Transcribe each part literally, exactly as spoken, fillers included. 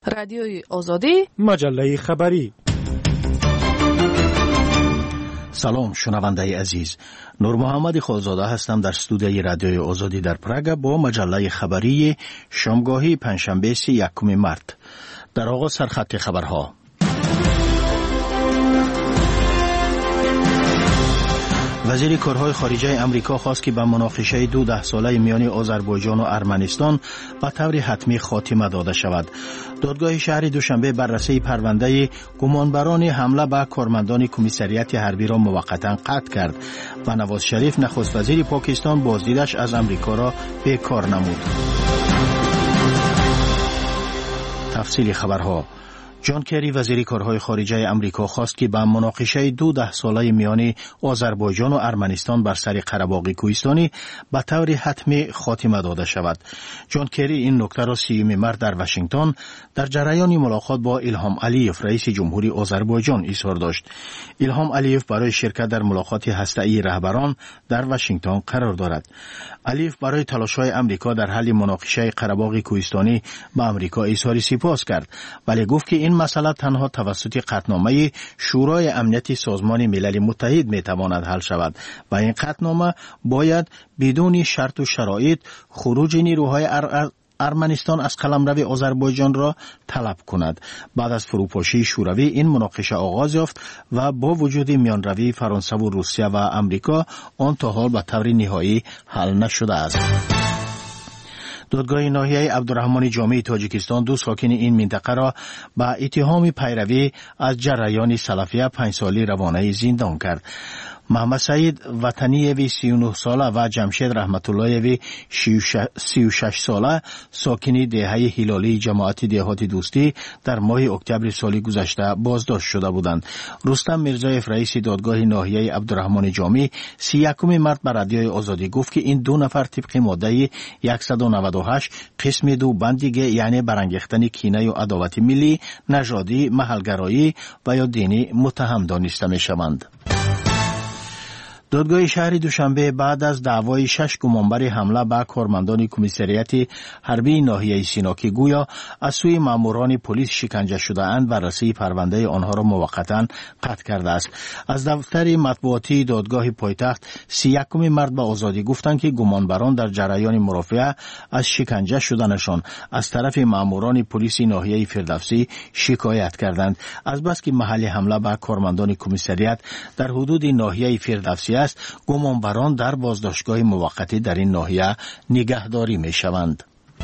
رادیوی آزادی، مجله خبری. سلام شنونده عزیز، نور محمد خالزاده هستم در استودیوی رادیوی آزادی در پراگ با مجله خبری شامگاهی پنجشنبه یکم مارت. در آغاز سرخط خبرها. وزیر کارهای خارجه امریکا خواست که به مناقشه دو ده ساله میان آذربایجان و ارمنستان به طور حتمی خاتمه داده شود. دادگاه شهر دوشنبه بررسی پرونده گمانبران حمله به کارمندان کمیسریات حربی را موقتا قطع کرد و نواز شریف نخست وزیر پاکستان بازدیدش از امریکا را بیکار نمود. تفصیل خبرها. جان کری وزیر کارهای خارجه امریکا خواست که به مناقشه دو ده ساله میان آذربایجان و ارمنستان بر سر قره‌باغ کوهستانی به طور حتمی خاتمه داده شود. جان کری این نکته را سیوم مارت در واشنگتن در جریان ملاقات با ایلهام علیف رئیس جمهوری آذربایجان اظهار داشت. ایلهام علیف برای شرکت در ملاقات هسته‌ای رهبران در واشنگتن قرار دارد. علیف برای تلاش‌های امریکا در حل مناقشه قره‌باغ کوهستانی به امریکا اظهار سپاس کرد، ولی گفت که این مسئله تنها توسط قطعنامه شورای امنیت سازمان ملل متحد میتواند حل شود و این قطعنامه باید بدون شرط و شرایط خروج نیروهای ار... ارمنستان از قلمرو آذربایجان را طلب کند. بعد از فروپاشی شوروی این مناقشه آغاز یافت و با وجود میانروی فرانسه و روسیه و امریکا آن تا حال به طور نهایی حل نشده است. دادگاه ناحیه عبدالرحمن جامع تاجیکستان دو ساکن این منطقه را به اتهام پیروی از جریان سلفیه پنج سالی روانه زندان کرد. محمد سعید وطنیوی سی و نه ساله و جمشید رحمت اللهوی سی و شش ساله ساکنی دهه هلالی جماعت دهات دوستی در ماه اکتبر سال گذشته بازداشت شده بودند. رستم میرزایف رئیس دادگاه ناحیه عبدالرحمن جامع سی و یکم مارت به رادیوی آزادی گفت که این دو نفر طبق ماده صد و نود و هشت قسم دو بند دیگه یعنی برانگیختن کینه و عداوت ملی، نژادی، محلگرایی و یا دینی متهم دانسته میشوند. دادگاه شهر دوشنبه بعد از دعوای شش گمانبر حمله به کارمندان کمیسریات حربی ناحیه سینا که گویا از سوی ماموران پلیس شکنجه شده اند بررسی پرونده آنها را موقتا قطع کرده است. از دفتر مطبوعاتی دادگاه پایتخت سی و یکم مارت به آزادی گفتند که گمانبران در جریان مرافعه از شکنجه شدنشان از طرف ماموران پلیس ناحیه فردوسی شکایت کردند، از بس که محل حمله به کارمندان کمیسریات در حدود ناحیه فردوسی گمانبران در بازداشتگاه موقتی در این ناحیه نگهداری می شوند.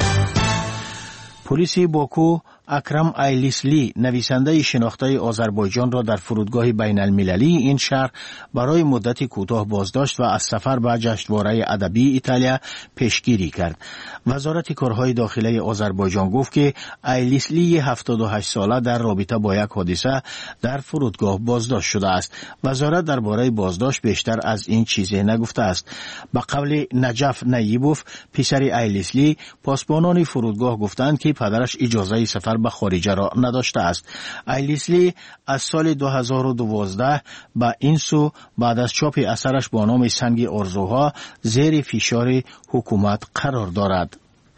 پلیس باکو اکرم ایلیسلی نویسنده شناخته آذربایجان را در فرودگاه بین المللی این شهر برای مدت کوتاه بازداشت و از سفر به جشنواره ادبی ایتالیا پیشگیری کرد. وزارت کارهای داخلی آذربایجان گفت که ایلیسلی هفتاد و هشت ساله در رابطه با یک حادثه در فرودگاه بازداشت شده است. وزارت درباره بازداشت بیشتر از این چیزی نگفته است. به قول نجف نیبوف پسر ایلیسلی، پاسبانان فرودگاه گفتند که پدرش اجازه سفر به خارجه را نداشته است. ایلیسلی از سال دو هزار و دوازده به این سو بعد از چاپ اثرش با نام سنگ آرزوها زیر فشار حکومت قرار دارد.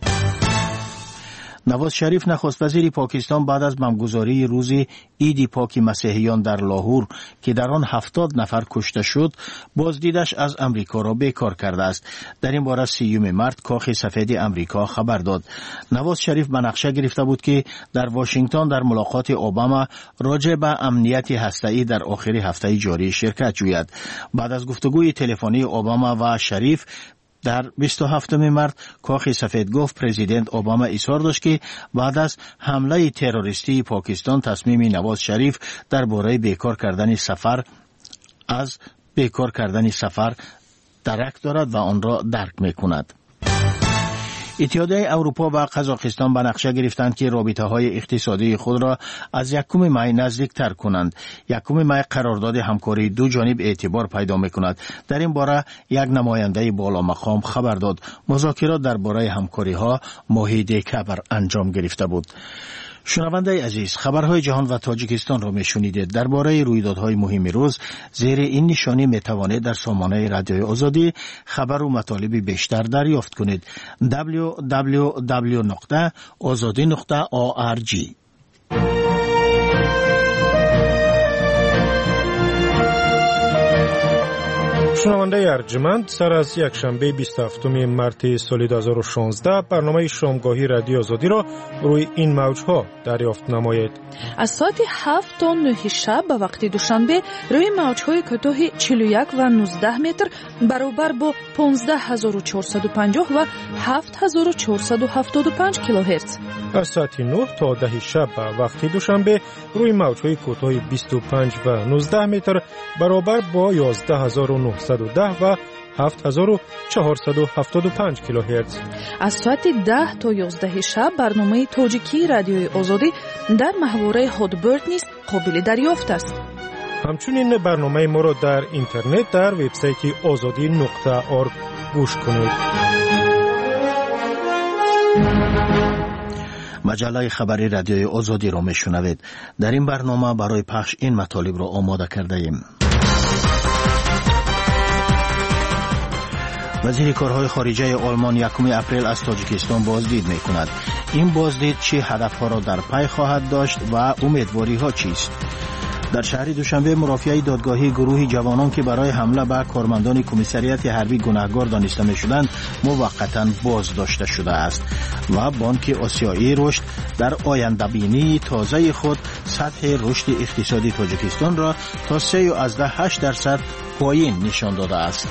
نواز شریف نخست وزیر پاکستان بعد از بمبگذاری روز عید پاک مسیحیان در لاهور که در آن هفتاد نفر کشته شد بازدیدش از امریکا را بیکار کرده است. در این باره سیوم مارت کاخ سفید امریکا خبر داد. نواز شریف به نقشه گرفته بود که در واشنگتن در ملاقات اوباما راجع به امنیت هسته‌ای در آخر هفته جاری شرکت جوید. بعد از گفتگوی تلفنی اوباما و شریف در بیست و هفتم مارت کاخ سفید گفت پرزیدنت اوباما اصرار داشت که بعد از حمله تروریستی پاکستان تصمیم نواز شریف درباره بیکار کردن سفر از بیکار کردن سفر درک دارد و آن را درک می‌کند. اتحادیه اروپا و قزاقستان به نقشه گرفتند که رابطه‌های اقتصادی خود را از یکم می نزدیک‌تر کنند. یکم می قرارداد همکاری دو جانب اعتبار پیدا می‌کند. در این باره یک نماینده بالا مقام خبر داد. مذاکرات درباره همکاری‌ها ماه دکمبر انجام گرفته بود. شنونده عزیز، خبرهای جهان و تاجیکستان را میشنیدید. درباره رویدادهای مهم روز زیر این نشانی میتوانید در سامانه رادیوی آزادی خبر و مطالب بیشتر دریافت کنید. دبلیو دبلیو دبلیو نقطه آزادی نقطه او آر جی شنونده ارجمند، سر از یک شنبه بیست و هفتم مارس سال دو هزار و شانزده برنامه شامگاهی رادیو آزادی را روی این موجها دریافت نمایید. از ساعت هفت تا نه شب به وقت دوشنبه روی موجهای کوتاه چهل و یک و نوزده متر برابر با پانزده هزار و چهارصد و پنجاه و هفت هزار و چهارصد و هفتاد و پنج کیلوهرتز. از ساعت نه تا ده شب به وقت دوشنبه روی موجهای کوتاه بیست و پنج و نوزده متر برابر با یازده هزار و نهصد و ده و هفت هزار و چهارصد و هفتاد و پنج کیلوهرتز. از ساعت ده تا یازده شب برنامه تاجیکی رادیوی آزادی در محوره هادبرد نیز قابل دریافت است. همچنین برنامه ما را در اینترنت در وبسایت آزادی نقطه org گوش کنید. مجله خبری رادیوی آزادی را میشنوید. در این برنامه برای پخش این مطالب را آماده کرده ایم. وزیر کارهای خارجه آلمان یکم اپریل از تاجیکستان بازدید می کند. این بازدید چه هدفها را در پی خواهد داشت و امیدواری ها چیست؟ در شهر دوشنبه مرافعه دادگاهی گروهی جوانان که برای حمله به کارمندان کمیسریات حربی گناهکار دانسته می شدند موقتا باز داشته شده است و بانک آسیایی رشد در آینده بینی تازه خود سطح رشد اقتصادی تاجیکستان را تا سه و از ده هشت درصد پایین نشان داده است.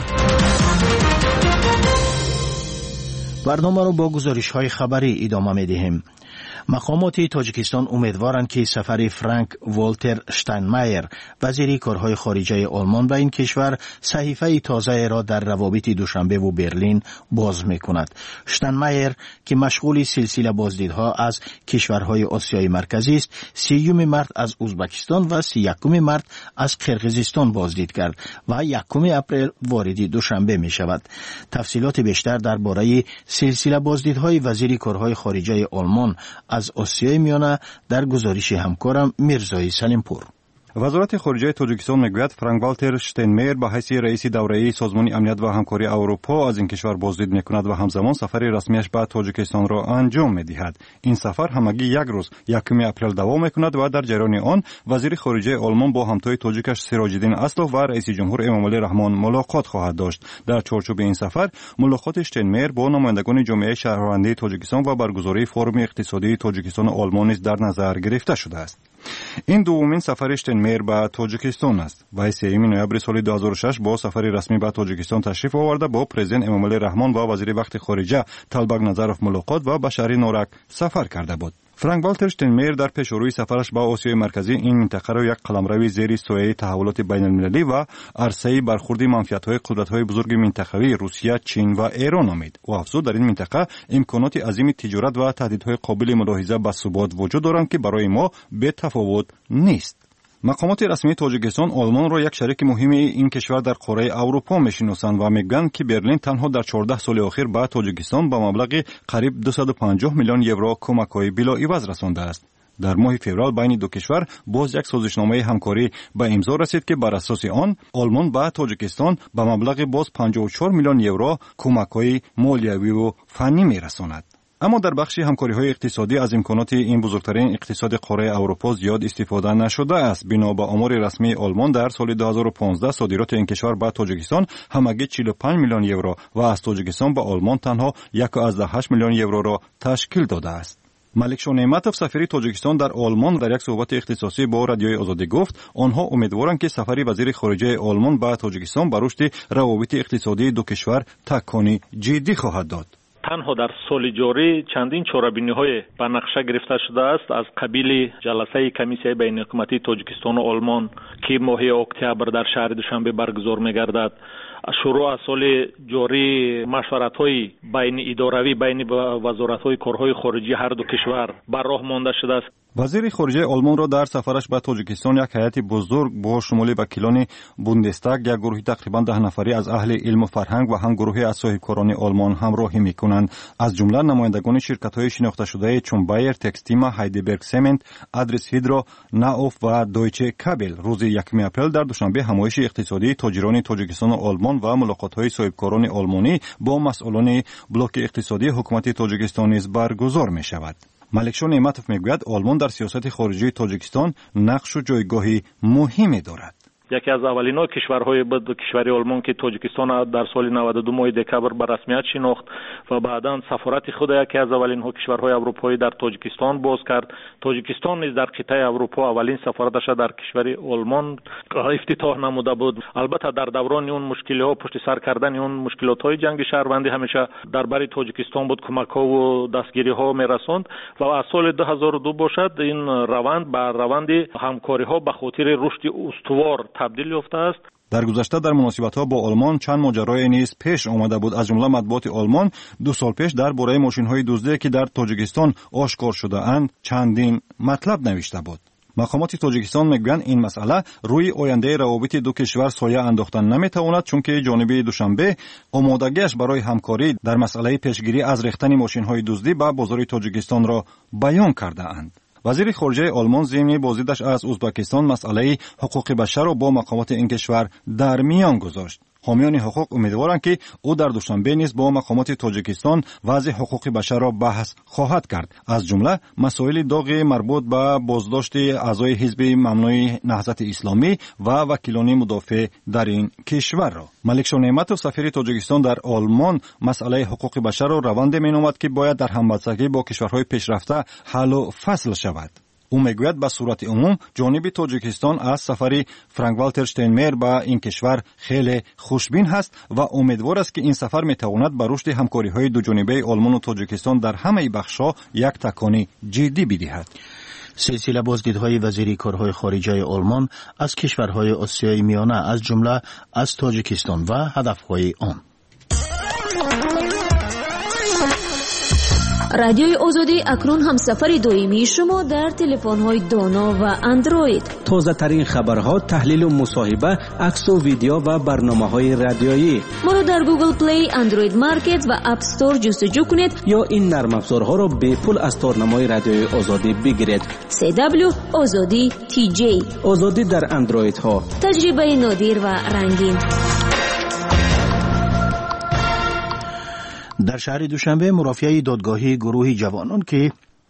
برنامه رو با گزارش های خبری ادامه می دهیم. مقامات تاجیکستان امیدوارند که سفر فرانک والتر شتاینمایر وزیر کارهای خارجه آلمان به این کشور صحیفه تازه را در روابط دوشنبه و برلین باز می کند. شتاینمایر که مشغول سلسله بازدیدها از کشورهای آسیای مرکزی است، سیوم مارس از ازبکستان و سی یکم مارس از قرقیزستان بازدید کرد و یکم اپریل وارد دوشنبه می شود. تفصیلات بیشتر درباره سلسله بازدیدهای وزیر کارهای خارجه آلمان از آسیای میانه در گزارش همکارم میرزای سلیمپور. وزارت خارجه تاجیکستان میگوید فرانک والتر شتاینمایر به حیث رئیس دوره‌ای سازمان امنیت و همکاری اروپا از این کشور بازدید میکند و همزمان سفر رسمیش به تاجیکستان را انجام میدهد. این سفر همگی یک روز یکم اپریل دوام میکند و در جریان آن وزیر خارجه آلمان با همتای تاجیکش سراج‌الدین اسلوف و رئیس جمهور امامعلی رحمان ملاقات خواهد داشت. در چارچوب این سفر ملاقات شتاینمایر با نمایندگان جامعه شهروندی تاجیکستان و برگزاری فورم اقتصادی تاجیکستان و آلمان نیز در نظر گرفته شده است. این دومین سفر شتاینمایر به تاجیکستان است. وی سوم نوامبر سال دو هزار و شش با سفر رسمی به تاجیکستان تشریف آورده با پرزیدنت امامعلی رحمان و وزیر وقت خارجه طلبک نظرف ملاقات و به شهر نورک سفر کرده بود. فرانک والتر شتاینمایر در پیشروی سفرش به آسیای مرکزی این منطقه را یک قلمرو زیر سایه تحولات بین المللی و عرصه برخورد منفعت‌های قدرت‌های بزرگ منطقوی روسیه، چین و ایران نامید. او افزود در این منطقه امکانات عظیم تجارت و تهدیدهای قابل ملاحظه به ثبات وجود دارند که برای ما به تفاوت نیست. مقامات رسمی تاجیکستان آلمان را یک شریک مهم این کشور در قاره اروپا میشناسند و میگویند که برلین تنها در چهارده سال اخیر به تاجیکستان با مبلغ قریب دویست و پنجاه میلیون یورو کمک‌های بلا عوض رسانده است. در ماه فوریه بین دو کشور باز یک سازشنامه همکاری به امضا رسید که بر اساس آن آلمان به تاجیکستان به مبلغ باز پنجاه و چهار میلیون یورو کمک‌های مالیوی و فنی میرساند. اما در بخش همکاری‌های اقتصادی از امکانات این بزرگترین اقتصاد قاره اروپا زیاد استفاده نشده است. بنا به آمار رسمی آلمان در سال دو هزار و پانزده صادرات این کشور به تاجیکستان همگی چهل و پنج میلیون یورو و از تاجیکستان به آلمان تنها یک و هشت میلیون یورو را تشکیل داده است. ملک شاه نعمتوف سفیر تاجیکستان در آلمان در یک صحبت اختصاصی با رادیوی آزادی گفت آنها امیدوارند که سفر وزیر خارجه آلمان به تاجیکستان به رشد روابط اقتصادی دو کشور تکانی جدی خواهد داد. تنها در سال جاری چندین چاره‌بینی‌های به نقشه گرفته شده است از قبیل جلسه کمیسیون بین حکومتی تاجیکستان و آلمان که ماه اکتبر در شهر دوشنبه برگزار می‌گردد. شروع از سال جاری مشورت‌های بین اداروی بین وزارت‌های کارهای خارجی هر دو کشور بر راه مانده شده است. وزیر خارجه آلمان را در سفرش به تاجیکستان یک هیئت بزرگ با شمول وکیلان بوندستاگ، یک گروه تقریبا ده نفری از اهل علم و فرهنگ و هم گروهی از صاحبکاران آلمان همراهی می‌کنند. از جمله نمایندگان شرکت‌های شناخته شده چون بایر، تکستیما، هایدلبرگ سمنت، آدرس هیدرو، ناوف و دویچه کابل روز یکم اپریل در دوشنبه همایش اقتصادی تاجران تاجیکستان و آلمان و ملاقات‌های صاحبکاران آلمانی با مسئولان بلوک اقتصادی حکومت تاجیکستان نیز برگزار می‌شود. ملک شاه نعمتوف میگوید آلمان در سیاست خارجی تاجیکستان نقش و جایگاهی مهمی دارد. یکی از اولین کشورهای بود کشور آلمان که تاجیکستان در سال نود و دو ماه دکبر به رسمیت شناخت و بعداً سفارت خود یکی از اولین کشورهای اروپایی در تاجیکستان باز کرد. تاجیکستان نیز در قطعه اروپا اولین سفارتش در کشور آلمان افتتاح نموده بود. البته در دوران اون مشکلات پشت سر کردن اون مشکلات‌های جنگ شهروندی همیشه درباره تاجیکستان بود کمک‌ها و دستگیری‌ها می‌رساند و از سال دو هزار و دو باشد این روند به روند همکاری‌ها به خاطر رشد استوار تبدیل یافته است. در گذشته در مناسبت‌ها با آلمان چند ماجرای نیز پیش آمده بود. از جمله مطبوعات آلمان دو سال پیش درباره ماشین‌های دزدی که در تاجیکستان آشکار شده اند چندین مطلب نوشته بود. مقامات تاجیکستان میگویند این مسئله روی آینده روابط دو کشور سایه انداختن نمیتواند، چون که جانب دوشنبه آمادگیش برای همکاری در مسئله پیشگیری از ریختن ماشین‌های دزدی به بازار تاجیکستان را بیان کرده اند. وزیر خارجه آلمان ضمن بازدیدش از ازبکستان مسئله حقوق بشر را با مقامات این کشور در میان گذاشت. حامیان حقوق امیدوارند که او در دوشنبه نیز با مقامات تاجیکستان وضع حقوق بشر را بحث خواهد کرد، از جمله مسائل داغ مربوط به بازداشت اعضای حزب ممنوع نهضت اسلامی و وکیلان مدافع در این کشور را. ملک نعمتov سفیر تاجیکستان در آلمان مسئله حقوق بشر را روند مینامد که باید در همبستگی با کشورهای پیشرفته حل و فصل شود. او میگوید به صورت عموم جانب تاجیکستان از سفر فرانک والتر شتینمایر به این کشور خیلی خوشبین هست و امیدوار است که این سفر میتواند به رشد همکاری‌های دو جانبه آلمان و تاجیکستان در همه بخش‌ها یک تکانی جدی بدهد. سلسله بازدیدهای وزیر کارهای خارجه آلمان از کشورهای آسیای میانه از جمله از تاجیکستان و هدفهای آن. رادیوی آزادی اکنون هم سفر دائمی شما در تلفن‌های دانا و اندروید. تازه ترین خبرها، تحلیل و مصاحبه، عکس و ویدیو و برنامه‌های رادیویی. ما را در گوگل پلی، اندروید مارکت و اپ استور جستجو کنید یا این نرم افزارها را به پول از تارنمای رادیوی آزادی بگیرید. سی دبلیو آزادی تی جی. آزادی در اندروید ها. تجربه نادر و رنگین. در شهر دوشنبه مرافعه دادگاهی گروه جوانان که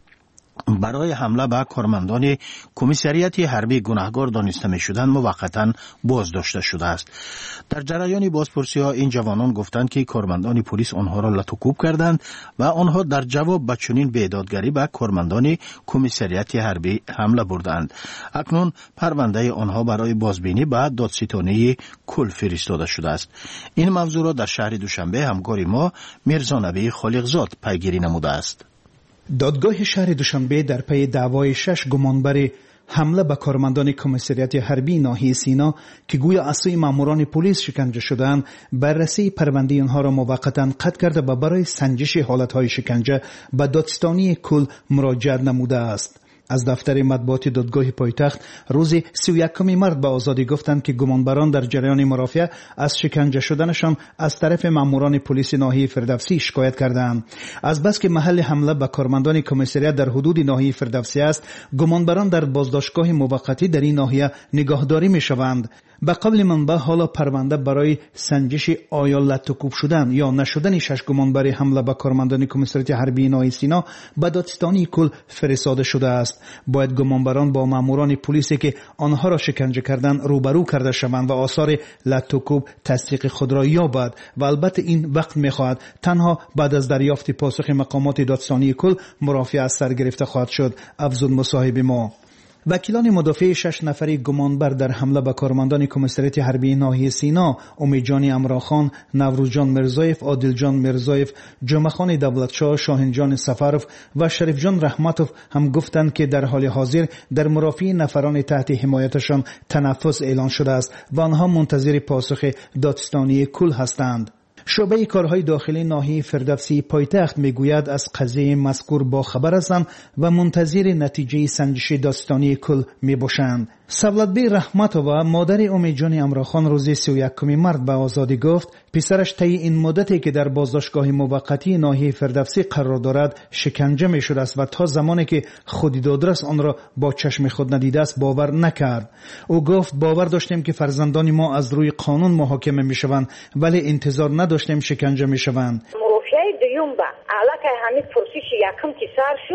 برای حمله به کارمندان کمیسریت حربی گناهکار دانسته می شدند موقتا بازداشته شده است. در جریان بازپرسی ها این جوانان گفتند که کارمندان پلیس آنها را لطوکوب کردند و آنها در جواب به چنین بیدادگری به کارمندان کمیسریت حربی حمله بردند. اکنون پرونده آنها برای بازبینی به دادستانی کل فرستاده شده است. این موضوع را در شهر دوشنبه همکار ما میرزا نبی خالقزاد پیگیری نموده است. دادگاه شهر دوشنبه در پی دعوای شش گمانبر حمله به کارمندان کمیسریت حربی ناحیه سینا که گویا از سوی ماموران پلیس شکنجه شدند، بررسی پرونده آنها را موقتا قطع کرده و برای سنجش حالتهای شکنجه به دادستانی کل مراجعه نموده است. از دفتر مطبوعات دادگاه پایتخت روز سی و یکم مارس به آزادی گفتند که گمانبران در جریان مرافعه از شکنجه شدنشان از طرف ماموران پلیس ناحیه فردوسی شکایت کردند. از بس که محل حمله به کارمندان کمیسریت در حدود ناحیه فردوسی است، گمانبران در بازداشتگاه موقتی در این ناحیه نگهداری می‌شوند. به قبل منبع حالا پرونده برای سنجش آیا لطوکوب شدن یا نشدن شش گمانبر حمله به کارمندان کمیسریت حربی ناحیه سینا به دادستانی کل فرستاده شده است. باید گمانبران با ماموران پلیسی که آنها را شکنجه کردند روبرو کرده شوند و آثار لطوکوب تصدیق خود را یابد و البته این وقت می‌خواهد. تنها بعد از دریافت پاسخ مقامات دادستانی کل مرافعه از سر گرفته خواهد شد. افزود مصاحب ما. وکیلان مدافع شش نفری گمانبر در حمله به کارمندان کمیسریت حربی ناحیه سینا، امیدجان امراخان، نوروزجان مرزایف، عادلجان مرزایف، جمعخان دولتشاه، شاهینجان سفرف و شریفجان رحمتوف هم گفتند که در حال حاضر در مرافعه نفران تحت حمایتشان تنفس اعلان شده است و آنها منتظر پاسخ دادستانی کل هستند. شعبه کارهای داخلی ناحیه فردوسی پایتخت میگوید از قضیه مذکور با خبر هستند و منتظر نتیجه سنجش دادستانی کل میباشند. سولتبی رحمتووا مادر امیدجان امراخان روز سی و یکم مارس به آزادی گفت پسرش طی این مدتی که در بازداشتگاه موقتی ناحیه فردوسی قرار دارد شکنجه میشده است و تا زمانی که خودی دادرس آن را با چشم خود ندیده است باور نکرد. او گفت باور داشتیم که فرزندان ما از روی قانون محاکمه میشوند ولی انتظار نداشتیم شکنجه میشوند. مرافعه دوم با علاقه همین پرسش یکم که سر شد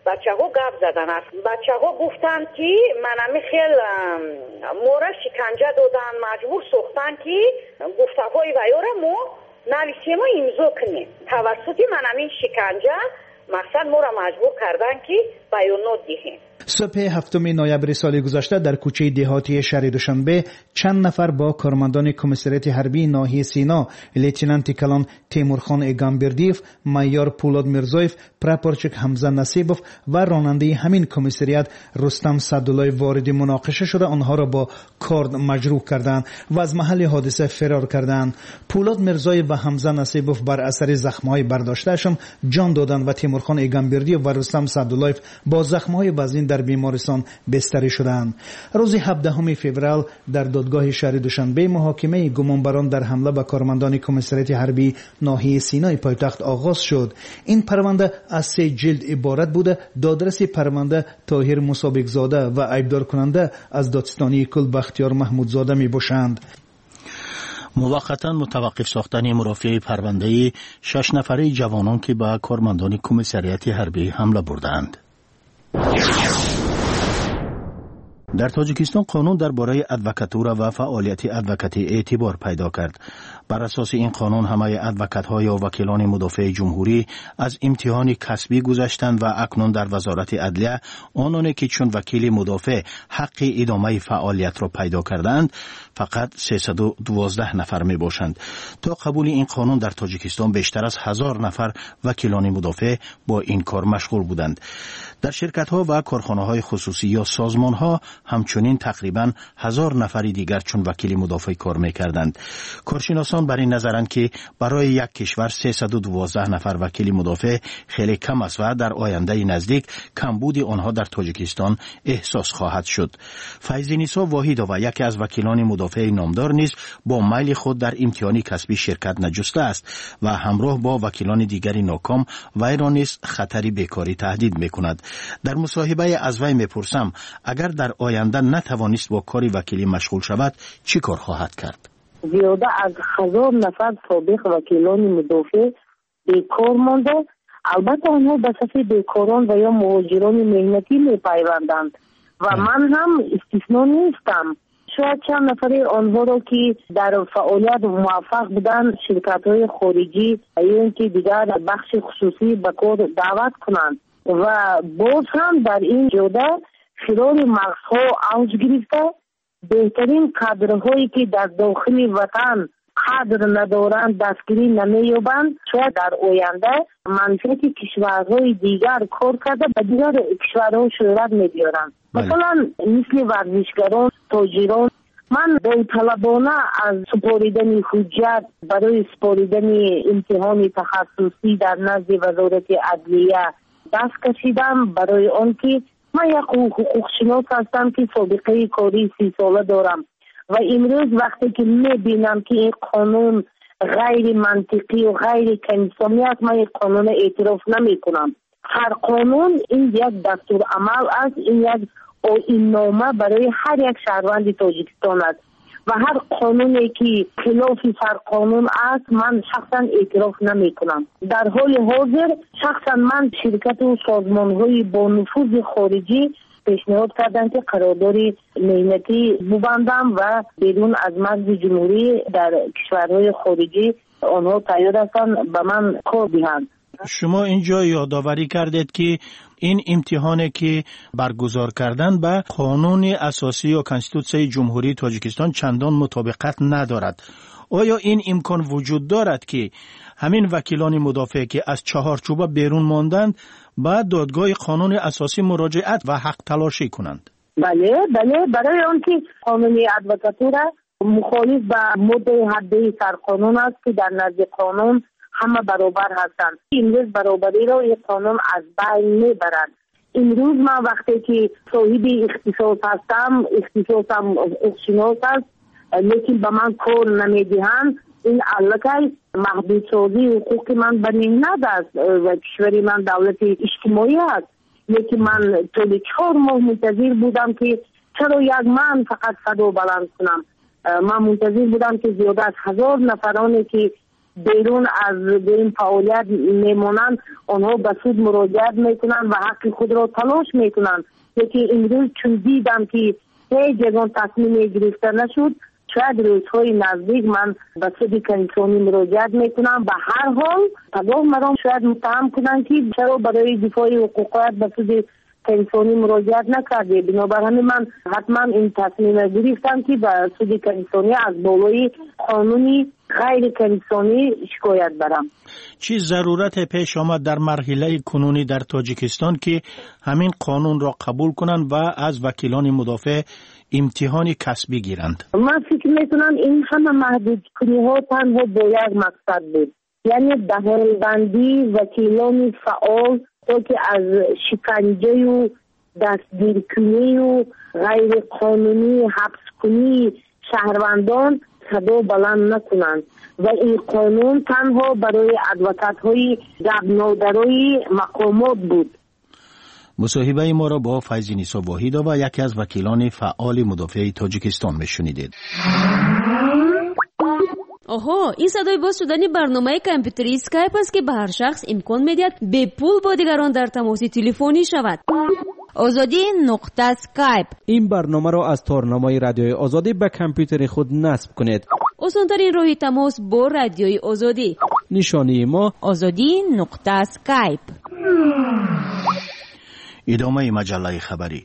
بچه ها گپ زدن است. بچه ها گفتن که منمی خیل مورا شکنجه دادن، مجبور ساختن که گفته های ویاره ما نویسیم و امضا کنیم. توسط منمی شکنجه مقصد ما را مجبور کردن که بیانات دهیم. صبح هفتم نوامبر سال گذشته در کوچه دهاتی شهر دوشنبه چند نفر با کارمندان کمیساریات حربی ناحیه سینا، لیتنانت کلان تیمورخان ایگانبردیف، مایور پولاد میرزایف، پراپورچک حمزه نصیبوف و راننده همین کمیساریات رستم سعدالله وارد مناقشه شده آنها را با کارد مجروح کردند و از محل حادثه فرار کردند. پولاد میرزایف و حمزه نصیبوف بر اثر زخم‌های برداشتهشان جان دادند و تیمورخان ایگانبردیف و رستم سعدالله با زخم‌های وزین در بیمارستان بستری شدند. روز هفدهم فوریه در دادگاه شهر دوشنبه محاکمه گمانبران در حمله به کارمندان کمیساریات حربی ناحیه سینای پایتخت آغاز شد. این پرونده از سه جلد عبارت بوده. دادرس پرونده طاهر مسابق‌زاده و ایبدار کننده از دادستانی کل بختیار محمودزاده می باشند. موقتا متوقف ساختن مرافعه پرونده شش نفره جوانان که به کارمندان کمیساریات حربی حمله بردند. در تاجیکستان قانون درباره ادوکاتورا و فعالیت ادوکاتی اعتبار پیدا کرد. بر اساس این قانون همه ادوکات‌ها یا وکیلان مدافع جمهوری از امتحان کسبی گذشتند و اکنون در وزارت عدلیه آنانی که چون وکیل مدافع حق ادامه فعالیت را پیدا کردند فقط سیصد و دوازده نفر می باشند. تا قبول این قانون در تاجیکستان بیشتر از هزار نفر وکیلان مدافع با این کار مشغول بودند. در شرکت‌ها و کارخانه‌های خصوصی یا سازمان‌ها همچنین تقریباً هزار نفر دیگر چون وکیل مدافع کار می‌کردند. کارشناسان بر این نظرند که برای یک کشور سیصد و دوازده نفر وکیل مدافع خیلی کم است و در آینده نزدیک کمبود آنها در تاجیکستان احساس خواهد شد. فیض‌نیسا واحدова یکی از وکیلان مدافع نامدار نیز با میل خود در امتحان کسبی شرکت نجسته است و همراه با وکیلان دیگری ناکام وی را نیز خطر بیکاری تهدید می‌کند. در مصاحبه از وی میپرسم اگر در آینده نتوانست با کاری وکیلی مشغول شود چی کار خواهد کرد؟ زیاده از هزار نفر سابق وکیلان مدافع بیکار مانده. البته آنها به صف بیکاران و یا مهاجران مهنتی میپیوندند و من هم استثنا نیستم. شاید چند نفر آنها را که در فعالیت موفق بودن شرکت های خارجی یا اینکه دیگر بخش خصوصی به کار دعوت کنند و باز هم در این جوده خلال مغزها اوج گرفته. بهترین کادرهایی که در داخل وطن قدر ندارند دستگیری نمی‌یابند. شاید در آینده منفعت کشورهای دیگر کار کرده به دیگر کشورها شهرت می‌بیارند. مثلا مثل ورزشکاران، تاجران. من داوطلبانه از سپاریدن حجت برای سپاریدن امتحان تخصصی در نزد وزارت عدلیه دست کشیدم برای آنکه من یک حقوق شناس هستم که سابقه کاری سی ساله دارم و امروز وقتی که میبینم که این قانون غیر منطقی و غیر انسانی است من این قانون اعتراف نمی کنم. هر قانون این یک دستور عمل است، این یک آیین نامه برای هر یک شهروند تاجیکستان است و هر قانونی که خلاف سر قانون است من شخصا اعتراف نمی کنم. در حال حاضر شخصا من شرکت و سازمان های با نفوذ خارجی پیشنهاد کردن که قراردادی مهنتی ببندم و بدون از مرز جمهوری در کشورهای خارجی آنها تیار هستند به من کار دهند. شما اینجا یادآوری کردید که این امتحانی که برگزار کردن به قانون اساسی و کنستیتوسیون جمهوری تاجیکستان چندان مطابقت ندارد. آیا این امکان وجود دارد که همین وکیلان مدافع که از چهارچوب بیرون ماندند به دادگاه قانون اساسی مراجعت و حق تلاشی کنند؟ بله بله برای آنکه قانون ادوکاتورا مخالف به ماده هفده سرقانون است که در نزد قانون همه برابر هستند. امروز برابری را این قانون از بین میبرد. امروز من وقتی که صاحب اختصاص هستم، اختصاصم حقوقشناس است لیکن به من کار نمیدهند، این علاقه محدود سازی حقوق من به مهنت است و کشور من دولت اجتماعی است. لیکن من طول چهار ماه منتظر بودم که چرا یک من فقط صدا بلند کنم. من منتظر بودم که زیاده از هزار نفرانی که بیرون از این فعالیت میمونند آنها به سود مراجعت میکنند و حق خود را تلاش میکنند. یکی امروز چون دیدم که هیچ جگان تصمیم گرفته نشد، شاید روزهای نزدیک من به سود کنسونی مراجعت میکنم. به هر حال تگاه مرام شاید متهم کنند که چرا برای دفاع حقوقیت به سود کنسونی مراجعت نکرده. بنابر همین من حتما این تصمیم گرفتم که به سود کنسونی از بالای قانونی غیر کنسونی شکایت برم. چی ضرورت پیش آمد در مرحله کنونی در تاجیکستان که همین قانون را قبول کنند و از وکیلان مدافع امتحان کسبی گیرند؟ من فکر میکنم این همه محدود کنی ها تنها با یک مقصد بود، یعنی دهالبندی وکیلان فعال تا که از شکنجه و دستگیر کنی و غیر قانونی حبس کنی شهروندان صدا بلند نکنند و این قانون تنها برای ادوکات های گبنادرای مقامات بود. مصاحبه ما را با فیض نیسا واحد و یکی از وکیلان فعال مدافع تاجیکستان میشنیدید. آها، این صدای باز شدن برنامه کامپیوتری اسکایپ است که به هر شخص امکان میدهد به پول با دیگران در تماس تلفنی شود. آزادی نقطه اسکایپ. این برنامه را از تارنمای رادیوی آزادی به کامپیوتر خود نصب کنید. آسان‌ترین راه تماس با رادیوی آزادی. نشانی ما آزادی نقطه اسکایپ. ادامه مجله خبری.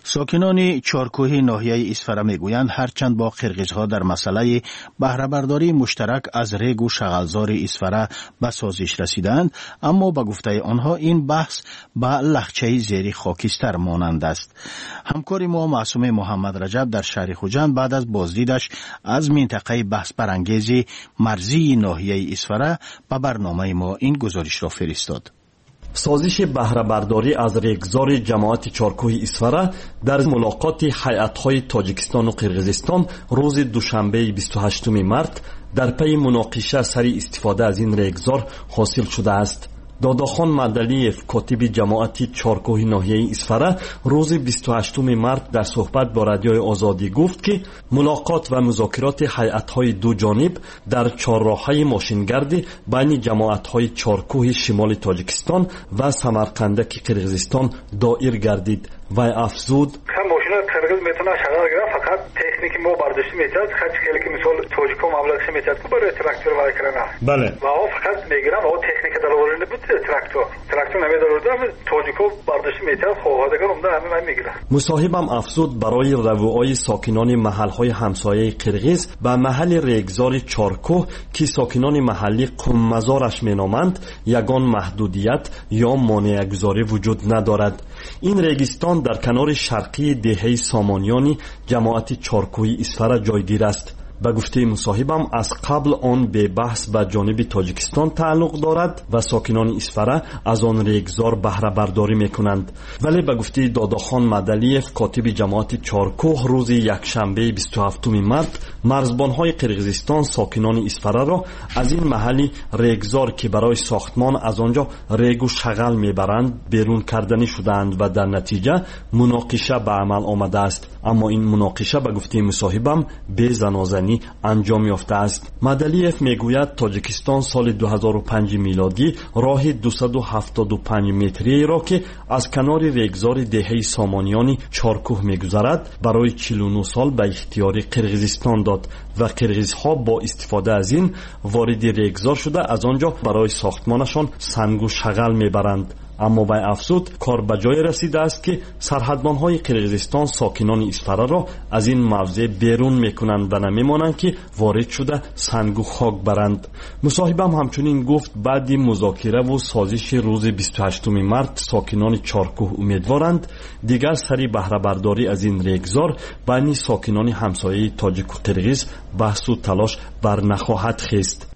ساکنان چارکوه ناحیه اسفره میگویند هرچند با قرقیزها در مسئله بهره برداری مشترک از ریگ و شغلزار اسفره به سازش رسیدند، اما به گفته آنها این بحث به لهجه زیر خاکستر مانند است. همکار ما معصومه محمد رجب در شهر خوجند بعد از بازدیدش از منطقه بحث برانگیز مرزی ناحیه اسفره به برنامه ما این گزارش را فرستاد. سازش بهره برداری از ریگزار جماعت چارکوه اسفره در ملاقات هیئت‌های تاجیکستان و قرقیزستان روز دوشنبه بیست و هشتم مارس در پی مناقشه سری استفاده از این ریگزار حاصل شده است. داداخان مدلیف کاتب جماعت چارکوه ناحیه اسفره روز بیست و هشتم مارس در صحبت با رادیوی آزادی گفت که ملاقات و مذاکرات هیئت‌های دو جانب در چهارراه‌های ماشینگردی بین جماعت‌های چارکوه شمال تاجیکستان و سمرقندک قرقیزستان دایر گردید و افزود قرقیز میتونه شغل گرفت، فقط تکنیک ما برداشت میتاد خیلی خیلی که مثال توجیکو مبلغش میتاد که برای تراکتور وای کردن. بله. و او فقط میگیرن او تکنیک دلوری نبود تراکتور. تراکتور نمیدارد هم توجیکو برداشت میتاد خواهدگان عمده همه من میگیرن. مصاحبم افزود برای رووهای ساکنان محلهای همسایه قرقیز و محل ریگزار چارکوه که ساکنان محلی قممزارش مینامند یگان محدودیت یا مانع‌گذاری وجود ندارد. این ریگستان در کنار شرقی دهه سامانیانی جماعت چارکوه اسفره جایگیر است. به گفته مصاحبم از قبل آن به بحث به جانب تاجیکستان تعلق دارد و ساکنان اسفره از آن ریگزار بهره برداری میکنند، ولی به گفته داداخان مدلیف کاتب جماعت چارکوه روز یکشنبه بیست و هفتم مارس مرزبانهای قرقیزستان ساکنان اسفره را از این محلی ریگزار که برای ساختمان از آنجا ریگ و شغل میبرند بیرون کردنی شدند و در نتیجه مناقشه به عمل آمده است. اما این مناقشه به گفته مصاحبم به زنازنی انجام یافته است. مدلیف میگوید تاجیکستان سال دو هزار و پنج میلادی راه دویست و هفتاد و پنج متری را که از کنار ریگزار دهه سامانیانی چارکوه میگذرد برای چهل و نه سال به اختیار قرقیزستان داد و قرقیزها با استفاده از این وارد ریگزار شده از آنجا برای ساختمانشان سنگ و شغل میبرند. اما به افزود کار به جای رسیده است که سرحدبانهای قرقیزستان ساکنان اسفره را از این موضع بیرون میکنند و نمیمانند که وارد شده سنگ و خاک برند. مصاحبم همچنین گفت بعد مذاکره و سازش روز بیست و هشتم مارس ساکنان چارکوه امیدوارند دیگر سری بهره برداری از این ریگزار بین ساکنان همسایه تاجیک و قرقیز بحث و تلاش بر نخواهد خیست.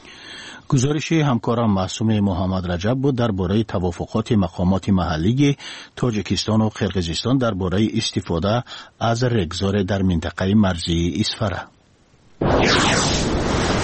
گزارش همکارم معصومه محمد رجب بود درباره توافقات مقامات محلی تاجیکستان و قرقیزستان درباره استفاده از ریگزار در منطقه مرزی اسفره.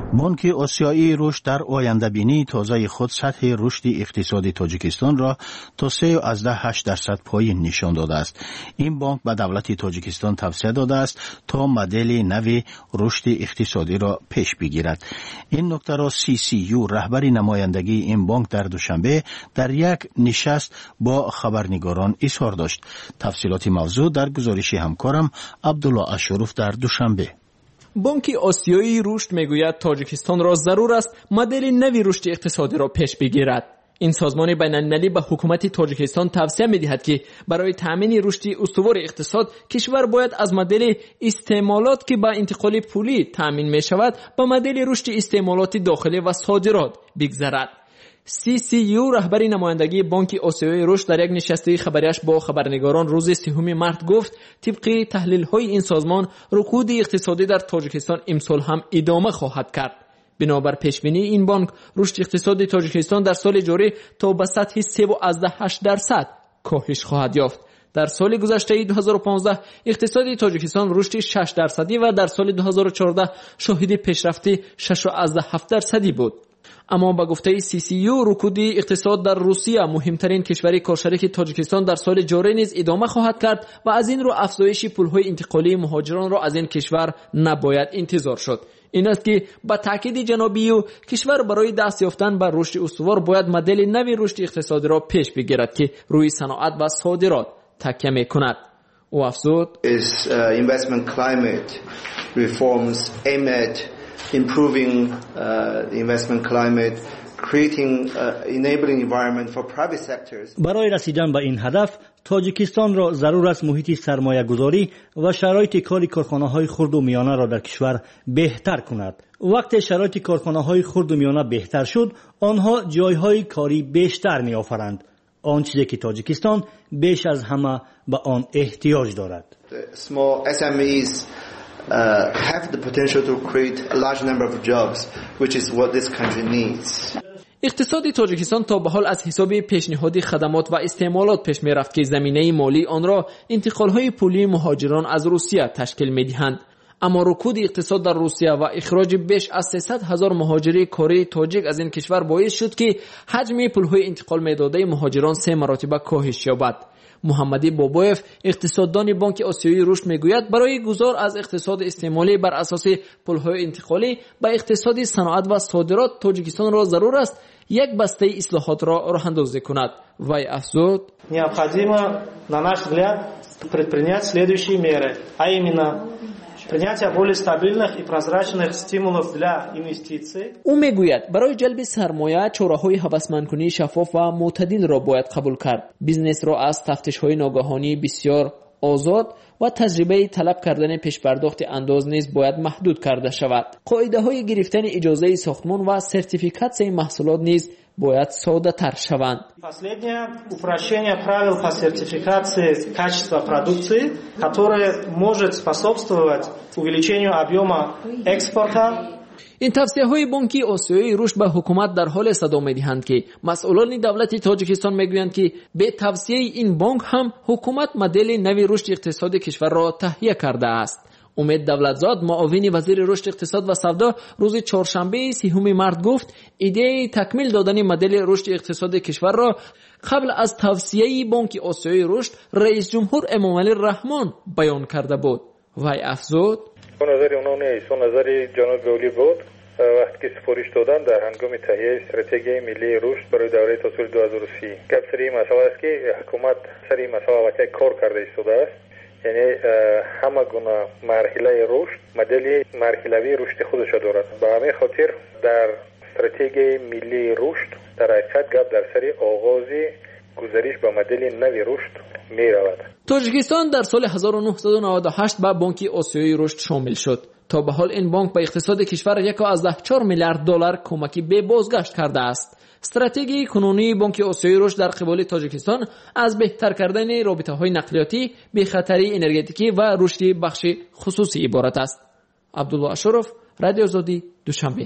بانک آسیایی رشد در آینده بینی تازه خود سطح رشد اقتصادی تاجیکستان را تا سه و هشت درصد پایین نشان داده است. این بانک به دولت تاجیکستان توصیه داده است تا مدل نوی رشد اقتصادی را پیش بگیرد. این نکته را سی سی یو رهبر نمایندگی این بانک در دوشنبه در یک نشست با خبرنگاران اظهار داشت. تفصیلات موضوع در گزارش همکارم عبدالله اشرف در دوشنبه. بانک آسیایی رشد میگوید تاجیکستان را ضرور است مدل نوی رشد اقتصادی را پیش بگیرد. این سازمان بین‌المللی به حکومت تاجیکستان توصیه می‌دهد که برای تأمین رشد استوار اقتصاد کشور باید از مدل استعمالات که با انتقال پولی تأمین می‌شود به مدل رشد استعمالات داخلی و صادرات بگذرد. سی سی یو رهبر نمایندگی بانک آسیایی رشد در یک نشست خبریش با خبرنگاران روز سوم مارس گفت طبق تحلیل‌های این سازمان رکود اقتصادی در تاجیکستان امسال هم ادامه خواهد کرد. بنابر پیشبینی این بانک رشد اقتصادی تاجیکستان در سال جاری تا به سطح سه و هشت درصد کاهش خواهد یافت. در سال گذشته دو هزار و پانزده اقتصاد تاجیکستان رشد شش درصدی و در سال دو هزار و چهارده شاهد پیشرفت شش و هفت درصدی بود. اما با گفته سی سی یو رکود اقتصاد در روسیه مهمترین کشور کارشریک تاجیکستان در سال جاری نیز ادامه خواهد کرد و از این رو افزایش پولهای انتقالی مهاجران را از این کشور نباید انتظار شد. این است که با تاکید جناب یو کشور برای دست یافتن به رشد استوار باید مدل نوی رشد اقتصادی را پیش بگیرد که روی صنعت و صادرات تکیه می‌کند. او افزود is uh, investment climate reforms aim at improving uh, the investment climate, creating uh, enabling environment for private sectors. برای رسیدن به این هدف تاجیکستان را ضرور است محیط سرمایه گذاری و شرایط کاری کارخانه‌های خرد و میانه را در کشور بهتر کند. وقتی شرایط کارخانه‌های خرد و میانه بهتر شد، آنها جایهای کاری بیشتر می‌آفرند. آن چیزی که تاجیکستان بیش از همه به آن احتیاج دارد. Small اس ام ایز Uh, have the potential to create a large number of jobs, which is what this country needs. اقتصاد تاجیکستان تا به حال از حساب پیشنهاد خدمات و استعمالات پیش می رفت که زمینه مالی آن را انتقال‌های پولی مهاجران از روسیه تشکیل می‌دهند. اما رکود اقتصاد در روسیه و اخراج بیش از سیصد هزار مهاجر کاری تاجیک از این کشور باعث شد که حجم پول‌های انتقال می‌داده مهاجران سه مرتبه کاهش یابد. محمدی بابایف اقتصاددان بانک آسیایی رشد میگوید برای گذار از اقتصاد استعمالی بر اساس پول‌های انتقالی به اقتصاد صنعت و صادرات تاجیکستان را ضرور است یک بسته اصلاحات را راه‌اندازی کند. وی افزود необходимо на наш взгляд предпринять следующие меры, а именно принятие более стабильных и прозрачных стимулов для инвестиций. او میگوید برای جلب سرمایه چاره‌های هوسمندکنی شفاف و معتدل را باید قبول کرد. بیزنس را از تفتیش‌های ناگهانی بسیار آزاد و تجربه طلب کردن پیش‌پرداخت انداز نیز باید محدود کرده شود. قاعده‌های گرفتن اجازه ساختمان و سرتیفیکاسیون محصولات نیز باید ساده تر شوند. Последнее упрощение правил по сертификации качества продукции, которое может способствовать увеличению объема экспорта. این توصیه‌های بانک آسیایی رشد به حکومت در حال صدا می‌دهند که مسئولان دولت تاجیکستان می‌گویند که به توصیه این بانک هم حکومت مدل نوی رشد اقتصادی کشور را تهیه کرده است. امید دولتزاد معاون وزیر رشد اقتصاد و سودا روز چهارشنبه سوم مارس گفت ایده تکمیل دادن مدل رشد اقتصادی کشور را قبل از توصیه بانک آسیایی رشد رئیس جمهور امامعلی رحمان بیان کرده بود. وی افزود نظر اونها نیست، نظر جناب اولی بود وقتی که سفارش دادن در هنگام تهیه استراتژی ملی رشد برای دوره تا سال دو هزار و سی. گپ سر این مسئله است که حکومت سر این مسئله وقتی کار کرده ایستاده است، یعنی همه گونه مرحله رشد مدل مرحله‌ای رشد خودش دارد. به همین خاطر در استراتژی ملی رشد در حقیقت گپ در سر آغاز گذریش به مدل نوی رشد می رود. تاجیکستان در سال هزار و نهصد و نود و هشت به بانک آسیایی رشد شامل شد. تا به حال این بانک به اقتصاد کشور یک و چهار میلیارد دلار کمکی به بازگشت کرده است. استراتژی کنونی بانک آسیایی رشد در قبال تاجیکستان از بهتر کردن رابطه‌های نقلیاتی، بی‌خطری انرژتیکی و رشد بخش خصوصی عبارت است. عبدالله اشرف، رادیو آزادی، دوشنبه.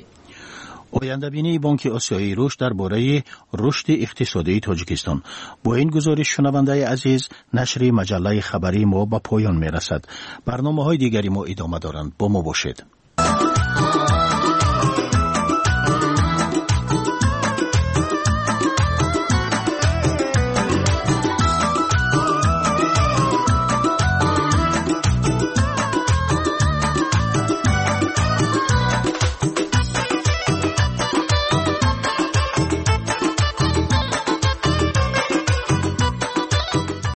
آینده بینی بانک آسیایی رشد درباره رشد اقتصادی تاجیکستان. با این گزارش شنونده عزیز نشر مجله خبری ما به پایان میرسد. برنامه‌های دیگری ما ادامه دارند. با ما باشید.